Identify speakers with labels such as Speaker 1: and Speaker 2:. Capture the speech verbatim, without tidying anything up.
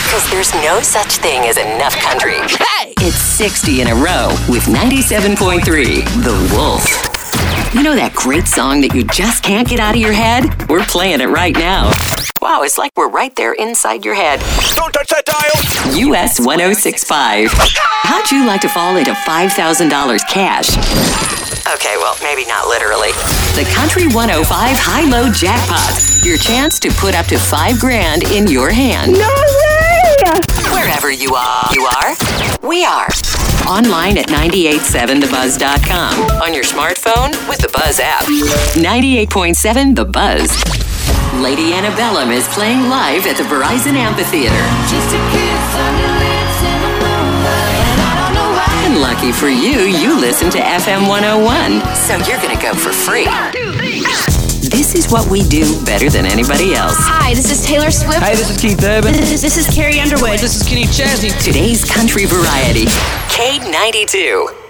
Speaker 1: Because there's no such thing as enough country.
Speaker 2: Hey!
Speaker 1: It's sixty in a row with ninety-seven point three, The Wolf. You know that great song that you just can't get out of your head? We're playing it right now. Wow, it's like we're right there inside your head.
Speaker 3: Don't touch that dial!
Speaker 1: U S one oh six point five. How'd you like to fall into five thousand dollars cash? Okay, well, maybe not literally. The Country one oh five High-Low Jackpot. Your chance to put up to five grand in your hand.
Speaker 4: No way!
Speaker 1: Wherever you are, you are, we are. Online at nine eight seven the buzz dot com. On your smartphone with the Buzz app. ninety-eight point seven The Buzz. Lady Antebellum is playing live at the Verizon Amphitheater.
Speaker 5: Just a kiss on your lips in the moonlight, and I don't know why.
Speaker 1: And lucky for you, you listen to F M one oh one, so you're gonna go for free. This is what we do better than anybody else.
Speaker 6: Hi, this is Taylor Swift.
Speaker 7: Hey, this is Keith Urban.
Speaker 6: This, this is Carrie Underwood.
Speaker 7: This is Kenny Chesney.
Speaker 1: Today's country variety, K ninety-two.